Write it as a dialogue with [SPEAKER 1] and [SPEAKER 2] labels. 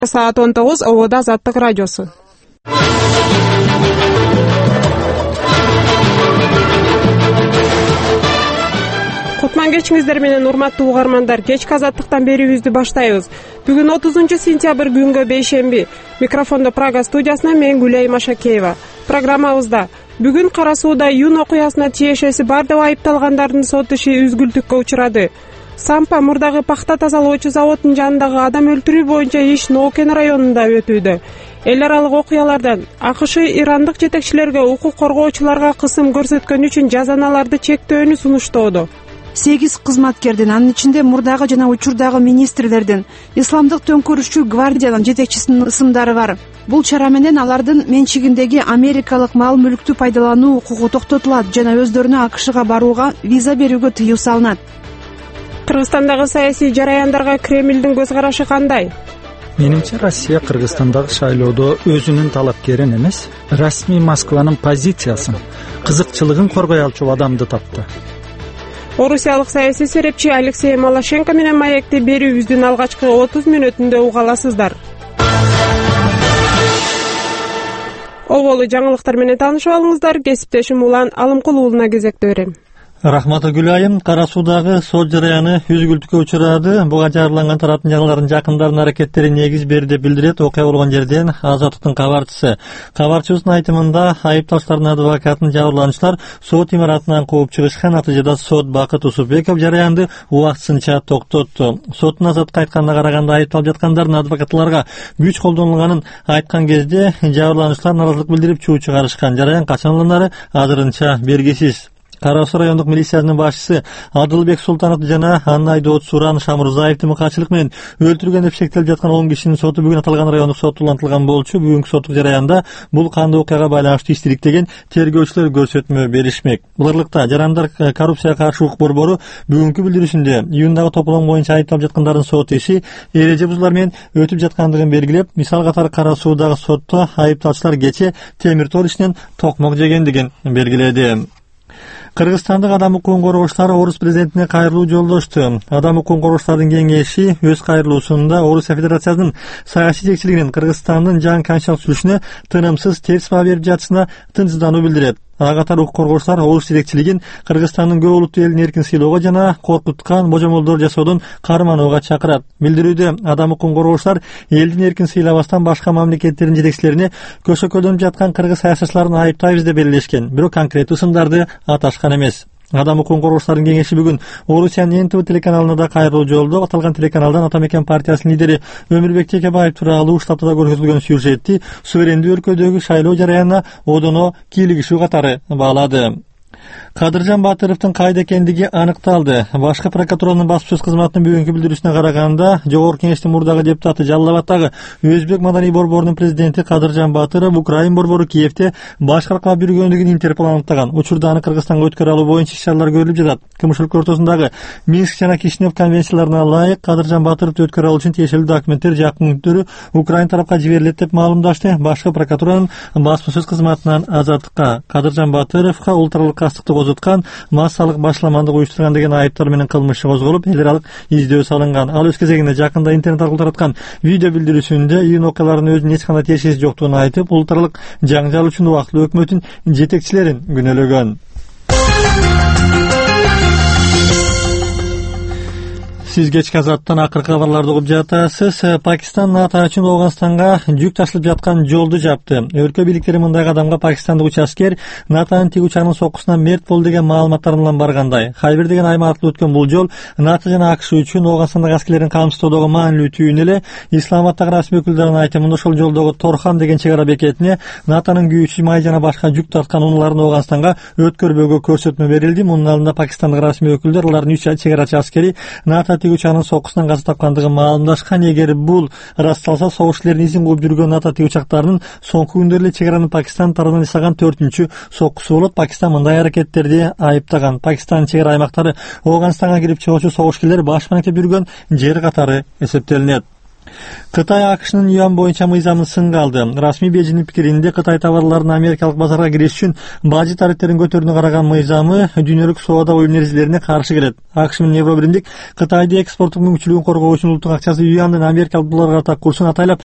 [SPEAKER 1] Саат 19 Обода Азаттык радиосу. Кутман кечиңиздер менен урматтуу угармандар, кечки Азаттыктан берүүбүздү баштайбыз. Бүгүн 30-сентябрь күнгө бейшемби. Микрофондо Прага студиясынан мен Гүлай Машакеева. Программабызда бүгүн Кара Сууда июнь окуясына тиешеси бар деп айыпталгандардын сот иши үзгүлтүккө учурады. Сампа мурдагы пахта тазалоочу заводдун жанындагы адам өлтүрүү боюнча иш Ноукен районунда өтүүдө. Эл аралык окуялардан АКШ ирандык жетекчилерге укук коргоочуларга кысым көрсөткөн үчүн жазаналарды чектөөнү сунуштоодо.
[SPEAKER 2] 8 кызматкердин, анын ичинде мурдагы жана учурдагы министрлердин, исламдык төңкөрүшчү гвардиянын жетекчисинин ысымдары бар. Бул чара менен алардын менчигиндеги америкалык мал-мүлктү пайдалануу укугу токтотулат жана өздөрүнө АКШга барууга виза берүүгө тыюу салынат.
[SPEAKER 1] Кыргызстандагы саясий жараяндарга Кремлдин көз карашы кандай?
[SPEAKER 3] Менимче, Россия Кыргызстандагы шайлоодо өзүнүн талапкерин эмес, расмий Москванын позициясын, кызыкчылыгын коргой алчу адамды тапты.
[SPEAKER 1] Орусиялык саясий серепчи Алексей Малашенко менен маекти берүүбүздүн алгачкы 30 мүнөтүндө уга аласыздар. Оболу жаңылыктар менен таанышып алыңыздар. Кесиптешим Улан Алымкул уулуна кезекти берем.
[SPEAKER 4] Рахмат Гүлайым. Кара Суудагы сот жараяны үзгүлтүккө учурады. Буга жабырланган тараптын жаналарын жакындарынын аракеттери негиз берди деп билдирет окуя болгон жерден Азаттыктын кабарчысы. Кабарчыбыздын айтымында айыпталыштардын адвокатын жабырлануучулар сот имаратынан кууп чыгышкан. Натыйжада сот Бакыт Усупбеков жараянды убактысынча токтотту. Соттун Азаттыкка айтканына караганда айыпталып жаткандардын адвокатларга күч колдонулганын айткан кезде жабырлануучулар наразылык билдирип чуу чыгарышкан. Жараян качан уланары азырынча белгисиз. Кара Суу райондук милициянын башчысы Адылбек Султанов жана Анайдоот Суран Шамурзаевди мыкаачылык менен өлтүргөн деп шектелип жаткан 10 кишинин соту бүгүн аталган райондук сотто улантылган болчу. Бүгүнкү соттук жараянда бул кандуу окуяга байланыштуу иштирик деген тергөөчүлөр көрсөтмө беришмек. Буларлыкта Жарандар коррупцияга каршы укук борбору бүгүнкү билдирүүсүндө июндагы тополоң боюнча айыпталып жаткандардын сот иши эреже бузуулар менен өтүп жаткандыгын белгилеп, мисал катары Кара Суудагы сотто айыпталчылар кече темир тол ишинен токмок жегендигин белгиледи. Кыргызстандык адам укугун коргоочулар Орус президентине кайрылуу жолдошту. Адам укугун коргоочулардын кеңеши өз кайрылуусунда Орусия Федерациясынын саясий жетекчилигинин Кыргызстандын жаңы конституциялык түзүлүшүнө тынымсыз терс баа берип жатышына тынчсыздануу билдирет. Ага катары укук коргоочулар Орус жетекчилигин Кыргызстандын көп улуттуу элин эркин сыйлоого жана коркуткан божомолдор жасоодон карманууга чакырат. Билдирүүдө адам укугун коргоочулар элдин эркин сыйлабастан башка мамлекеттердин жетекчилерине көшөкөлдөнүп жаткан кыргыз саясатчыларын айыптайбыз деп белгилешкен. Бирок конкреттүү ысымдарды аташкан эмес. Адам укугун коргоочулардын кеңеши бүгүн Орусиянын НТВ телеканалына да кайрылуу жолдоп, аталган телеканалдан Ата Мекен партиясынын лидери Өмүрбек Текебаев тууралуу штабта көрсөтүлгөн сюжетти суверендүү өлкөдөгү шайлоо жараянына одоно кийлигишүү катары баалады. Кадыржан Батыровдун кайда экендиги аныкталды. Башкы прокуратуранын баспасөз кызматынын бүгүнкү билдирүүсүнө караганда, Жогорку Кеңештин мурдагы депутаты Жалал Абаддагы Өзбек маданий борборунун президенти Кадыржан Батыров Украин борбору Киевде башкаркка биргөндүгүн Интерпол аныктаган. Учурда аны Кыргызстанга өткөрө алуу боюнча иш-чаралар көрүлүп жатат. КМШ өлкө ортосундагы Минск жана Кишинев конвенцияларына ылайык Кадыржан Батыровду өткөрө алуу үчүн тиешелүү документтер жакын күндөрү Украин тарапка жиберилет деп маалымдашты башкы прокуратуранын баспасөз кызматынан Азаттыкка. Кадыржан Батыровго улуттаралык кастыкты козуткан, массалык башламандык уюштурган деген айыптар менен кылмышы козголуп, эл аралык издөө салынган. Ал өз кезегинде жакында интернет аркылуу тараткан видео билдирүүсүндө июнь окуяларынын өзүнүн эч кандай тиешеси жоктугун айтып, улуттаралык жаңжал үчүн убактылуу өкмөттүн жетекчилерин күнөөлөгөн. Сиз кечки Азаттан акыркы кабарларды угуп жатасыз. Пакистан НАТО үчүн Афганистанга жүк ташылып жаткан жолду жапты. Өлкө бийликтери мындай кадамга пакистандык учаскер НАТОнун тиг учагынын соккусунан мерт болду деген маалыматтар менен баргандай. Хайбер деген айым аркылуу өткөн бул жол НАТО жана АКШ үчүн Афганистандагы аскерлерин камсыздоодогу маанилүү түйүн эле. Исламабадтагы расмий өкүлдөрдүн айтымында ошол жолдогу Торхан деген чек ара бекетине НАТОнун күйүүчү май жана башка жүк тарткан унааларын Афганистанга өткөрбөөгө көрсөтмө берилди. Мунун алдында пакистандык расмий өкүлдөр алардын 3 чек арачы аскери НАТО тиг учагынын соккусунан каза тапкандыгын маалымдашкан. Эгер бул расталса, согушчулардын изин кууп жүргөн НАТО тиг учактарынын соңку күндөрү эле чек араны Пакистан тарабынан жасаган 4-чү соккусу болот. Пакистан мындай аракеттерди айыптаган. Пакистан чек ара аймактары Афганистанга кирип чыгуучу согушчулар баш маектеп жүргөн жер катары эсептелинет. Кытай АКШнын юан боюнча мыйзамын сынга алды. Расмий Бейжиңдин пикиринде Кытай товарларынын Америкалык базарга кириш үчүн бажы тарифтерин көтөрүүнү караган мыйзамы дүйнөлүк соода уюм эрежелерине каршы келет. АКШ менен Евробиримдик Кытайды экспорттук мүмкүнчүлүгүн коргоо үчүн улуттук акчасы юандын америкалык долларга так курсун атайлап